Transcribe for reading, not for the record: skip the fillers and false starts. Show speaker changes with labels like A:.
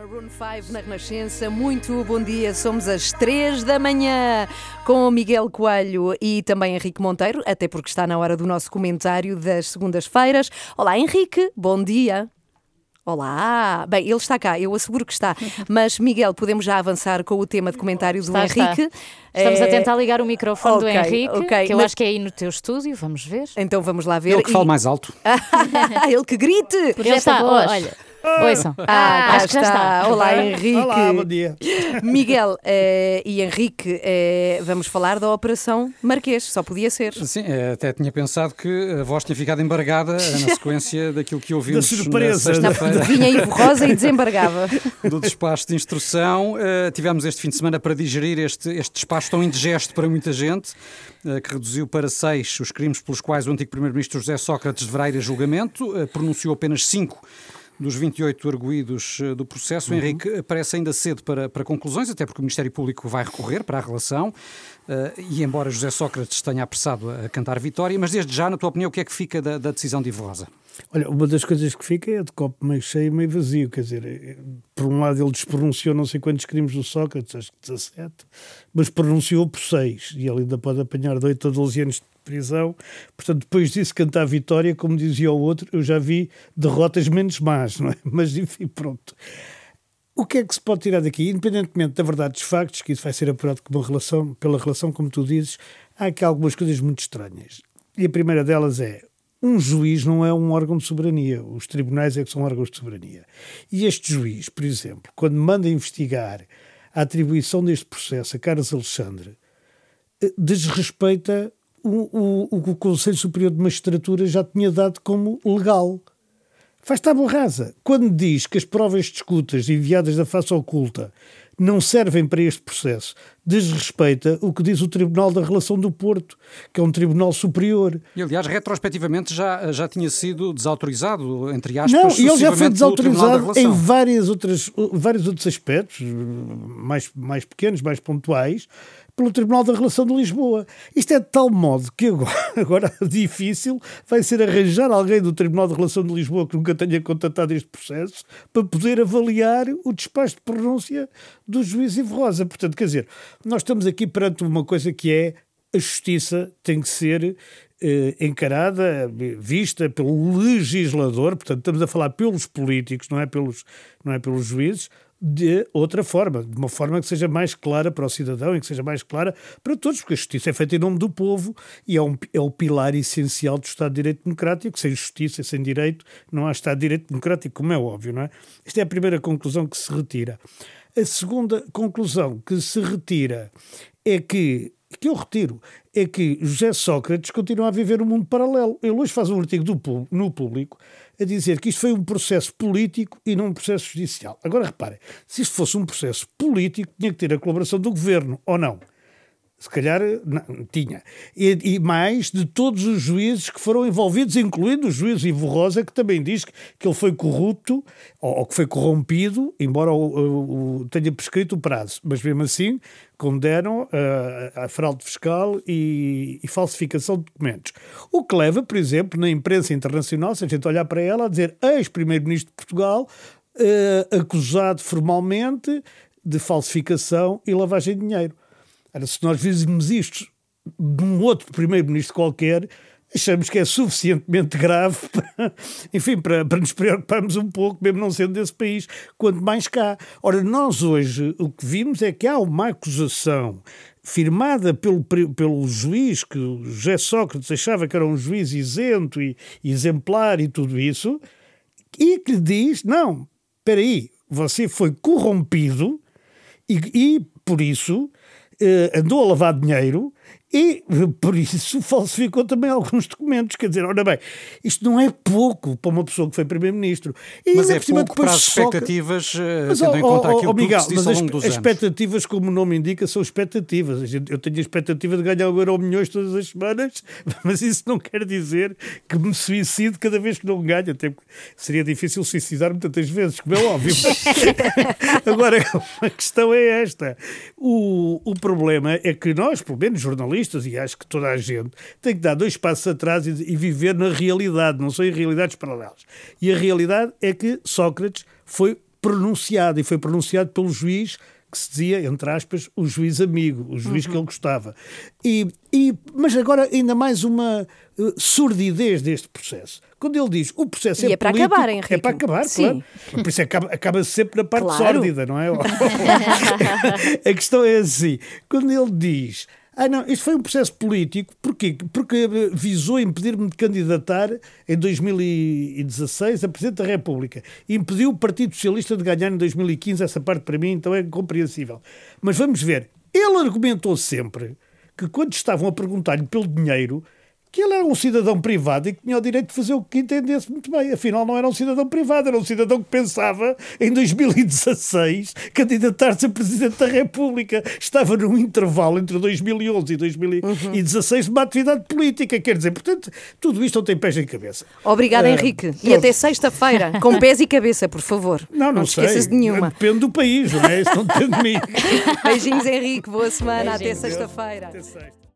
A: Maroon 5 na Renascença, muito bom dia, somos às 3 da manhã com o Miguel Coelho e também Henrique Monteiro, até porque está na hora do nosso comentário das segundas-feiras. Olá Henrique, bom dia. Olá, bem, ele está cá, eu asseguro que está, mas Miguel, podemos já avançar com o tema de comentário do Henrique?
B: Estamos a tentar ligar o microfone do Henrique, que eu acho que é aí no teu estúdio, vamos ver.
A: Então vamos lá ver.
C: Ele que fala mais alto.
A: Ele que grite!
B: Ele está, olha. Ouçam.
A: Acho que já está. Olá, Henrique.
D: Olá, bom dia.
A: Miguel e Henrique, vamos falar da Operação Marquês, só podia ser.
C: Sim, até tinha pensado que a voz tinha ficado embargada na sequência daquilo que ouvimos
D: da surpresa.
C: na sexta-feira.
A: Vinha Ivo Rosa e desembargava.
C: Do despacho de instrução. Tivemos este fim de semana para digerir este despacho tão indigesto para muita gente, que reduziu para 6 os crimes pelos quais o antigo primeiro-ministro José Sócrates deverá ir a julgamento. Pronunciou apenas 5 dos 28 arguídos do processo. Henrique, parece ainda cedo para conclusões, até porque o Ministério Público vai recorrer para a relação, e embora José Sócrates tenha apressado a cantar vitória, mas desde já, na tua opinião, o que é que fica da decisão de Ivo Rosa?
D: Olha, uma das coisas que fica é de copo meio cheio e meio vazio, quer dizer, por um lado ele despronunciou não sei quantos crimes do Sócrates, acho que 17, mas pronunciou por 6, e ele ainda pode apanhar de 8 a 12 anos de prisão. Portanto, depois disso cantar vitória, como dizia o outro, eu já vi derrotas menos más, não é? Mas enfim, pronto. O que é que se pode tirar daqui? Independentemente da verdade dos factos, que isso vai ser apurado pela relação, como tu dizes, há aqui algumas coisas muito estranhas. E a primeira delas é: um juiz não é um órgão de soberania, os tribunais é que são órgãos de soberania. E este juiz, por exemplo, quando manda investigar a atribuição deste processo a Carlos Alexandre, desrespeita o que o Conselho Superior de Magistratura já tinha dado como legal. Faz tábua rasa. Quando diz que as provas de escutas enviadas da face oculta não servem para este processo, desrespeita o que diz o Tribunal da Relação do Porto, que é um tribunal superior.
C: E, aliás, retrospectivamente já tinha sido desautorizado, entre aspas,
D: não, e ele já foi desautorizado em vários outros aspectos, mais pequenos, mais pontuais, pelo Tribunal da Relação de Lisboa. Isto é de tal modo que agora difícil vai ser arranjar alguém do Tribunal da Relação de Lisboa que nunca tenha contatado este processo para poder avaliar o despacho de pronúncia do juiz Ivo Rosa. Portanto, quer dizer, nós estamos aqui perante uma coisa que é: a justiça tem que ser encarada, vista pelo legislador, portanto estamos a falar pelos políticos, não é pelos juízes, de outra forma, de uma forma que seja mais clara para o cidadão e que seja mais clara para todos, porque a justiça é feita em nome do povo e é o pilar essencial do Estado de Direito Democrático. Sem justiça e sem direito não há Estado de Direito Democrático, como é óbvio, não é? Esta é a primeira conclusão que se retira. A segunda conclusão que se retira é que eu retiro, é que José Sócrates continua a viver um mundo paralelo. Ele hoje faz um artigo no Público a dizer que isto foi um processo político e não um processo judicial. Agora reparem, se isto fosse um processo político, tinha que ter a colaboração do governo, ou não? Se calhar não, tinha. E mais de todos os juízes que foram envolvidos, incluindo o juiz Ivo Rosa, que também diz que ele foi corrupto ou que foi corrompido, embora tenha prescrito o prazo. Mas mesmo assim condenam a fraude fiscal e falsificação de documentos. O que leva, por exemplo, na imprensa internacional, se a gente olhar para ela, a dizer ex-primeiro-ministro de Portugal acusado formalmente de falsificação e lavagem de dinheiro. Ora, se nós víssemos isto de um outro primeiro-ministro qualquer, achamos que é suficientemente grave para nos preocuparmos um pouco, mesmo não sendo desse país, quanto mais cá. Ora, nós hoje o que vimos é que há uma acusação firmada pelo juiz, que o José Sócrates achava que era um juiz isento e exemplar e tudo isso, e que lhe diz: não, espera aí, você foi corrompido e por isso andou a lavar dinheiro e, por isso, falsificou também alguns documentos. Quer dizer, ora bem, isto não é pouco para uma pessoa que foi primeiro-ministro.
C: Mas é pouco para as expectativas, tendo em conta aquilo que se disse ao longo dos anos.
D: As expectativas, como o nome indica, são expectativas. Eu tenho a expectativa de ganhar o Euromilhões todas as semanas, mas isso não quer dizer que me suicide cada vez que não ganho. Até seria difícil suicidar-me tantas vezes, como é óbvio. Agora, a questão é esta. O problema é que nós, pelo menos jornalistas, e acho que toda a gente, tem que dar 2 passos atrás e viver na realidade, não são em realidades paralelas. E a realidade é que Sócrates foi pronunciado, e foi pronunciado pelo juiz que se dizia, entre aspas, o juiz amigo, o juiz que ele gostava. Mas agora ainda mais uma surdidez deste processo. Quando ele diz o processo é
A: para
D: político,
A: acabar, Henrique.
D: É para acabar, claro. Por isso acaba sempre na parte sórdida, não é? A questão é assim, quando ele diz... não, isto foi um processo político, porquê? Porque visou impedir-me de candidatar em 2016 a Presidente da República. Impediu o Partido Socialista de ganhar em 2015, essa parte para mim então é compreensível. Mas vamos ver, ele argumentou sempre que quando estavam a perguntar-lhe pelo dinheiro, que ele era um cidadão privado e que tinha o direito de fazer o que entendesse muito bem. Afinal, não era um cidadão privado, era um cidadão que pensava, em 2016, candidatar-se a Presidente da República. Estava num intervalo entre 2011 e 2016 de uma atividade política. Quer dizer, portanto, tudo isto não tem pés em cabeça.
A: Obrigada, Henrique. E até sexta-feira, com pés e cabeça, por favor.
D: Não sei.
A: Esqueças de nenhuma.
D: Depende do país, não é? Isso não depende de mim.
A: Beijinhos, Henrique. Boa semana. Até sexta-feira.
D: Até sexta.